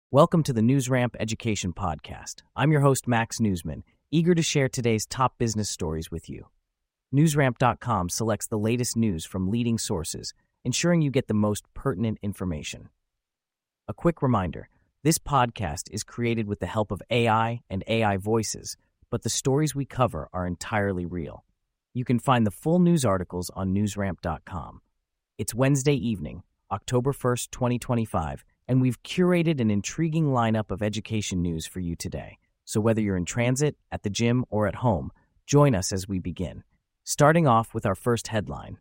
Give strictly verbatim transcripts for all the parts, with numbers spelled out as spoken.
Welcome to the NewsRamp Education Podcast. I'm your host, Max Newsman, eager to share today's top business stories with you. NewsRamp dot com selects the latest news from leading sources, ensuring you get the most pertinent information. A quick reminder, this podcast is created with the help of A I and A I voices, but the stories we cover are entirely real. You can find the full news articles on NewsRamp dot com. It's Wednesday evening, October first, twenty twenty-five, and we've curated an intriguing lineup of education news for you today. So whether you're in transit, at the gym, or at home, join us as we begin. Starting off with our first headline.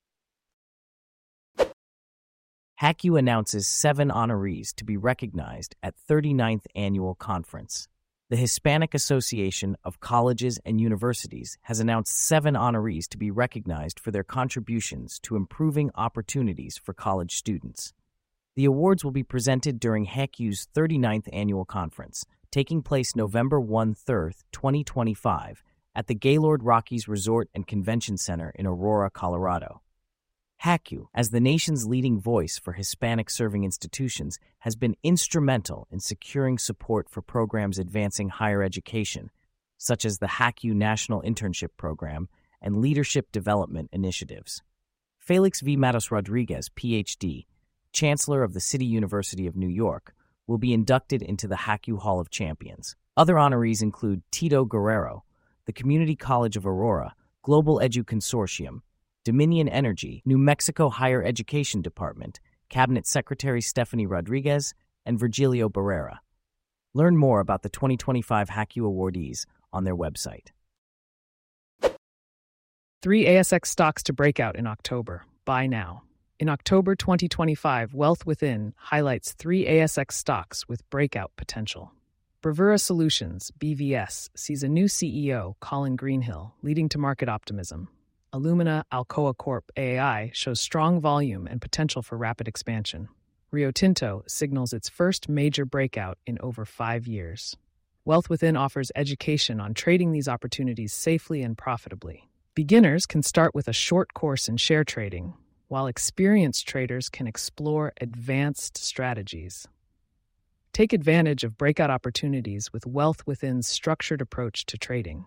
HackU announces seven honorees to be recognized at thirty-ninth Annual Conference. The Hispanic Association of Colleges and Universities has announced seven honorees to be recognized for their contributions to improving opportunities for college students. The awards will be presented during HackU's thirty-ninth Annual Conference, taking place November first, twenty twenty-five, at the Gaylord Rockies Resort and Convention Center in Aurora, Colorado. HackU, as the nation's leading voice for Hispanic-serving institutions, has been instrumental in securing support for programs advancing higher education, such as the HackU National Internship Program and Leadership Development Initiatives. Felix V. Matos Rodriguez, P H D, Chancellor of the City University of New York, will be inducted into the HackU Hall of Champions. Other honorees include Tito Guerrero, the Community College of Aurora, Global Edu Consortium, Dominion Energy, New Mexico Higher Education Department, Cabinet Secretary Stephanie Rodriguez, and Virgilio Barrera. Learn more about the twenty twenty-five HackU awardees on their website. Three A S X stocks to break out in October. Buy now. In October twenty twenty-five, Wealth Within highlights three A S X stocks with breakout potential. Bravura Solutions, B V S, sees a new C E O, Colin Greenhill, leading to market optimism. Illumina Alcoa Corp A I shows strong volume and potential for rapid expansion. Rio Tinto signals its first major breakout in over five years. Wealth Within offers education on trading these opportunities safely and profitably. Beginners can start with a short course in share trading, while experienced traders can explore advanced strategies. Take advantage of breakout opportunities with Wealth Within's structured approach to trading.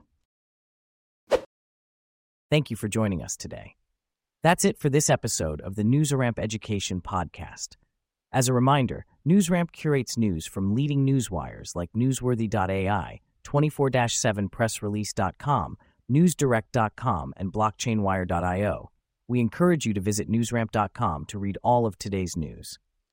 Thank you for joining us today. That's it for this episode of the NewsRamp Education Podcast. As a reminder, NewsRamp curates news from leading newswires like Newsworthy dot A I, twenty-four seven press release dot com, Newsdirect dot com, and Blockchain Wire dot io. We encourage you to visit NewsRamp dot com to read all of today's news.